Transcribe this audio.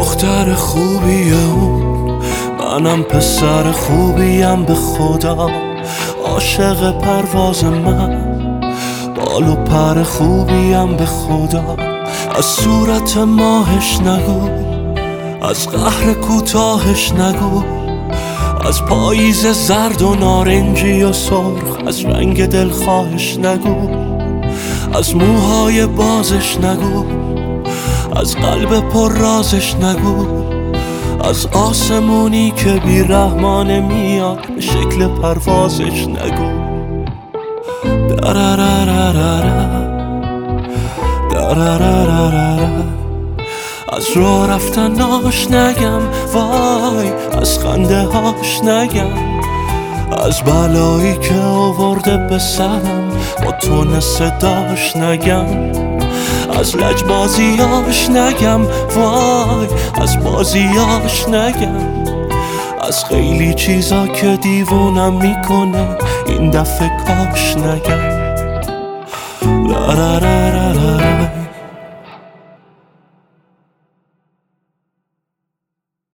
دختر خوبیه اون، منم پسر خوبیم به خدا. عاشق پرواز من، بال و پر خوبیم به خدا. از صورت ماهش نگو، از قهر کوتاهش نگو، از پاییز زرد و نارنجی و سرخ، از رنگ دلخواهش نگو، از موهای بازش نگو، از قلب پر رازش نگو، از آسمونی که بی رحمانه میاد به شکل پروازش نگو. از راه رفتناش نگم، وای از خنده هاش نگم، از بلایی که آورده به سرم با تون صداش نگم، از لجبازیاش نگم، وای از بازیاش نگم، از خیلی چیزا که دیوونم میکنه این دفعه کاش نگم.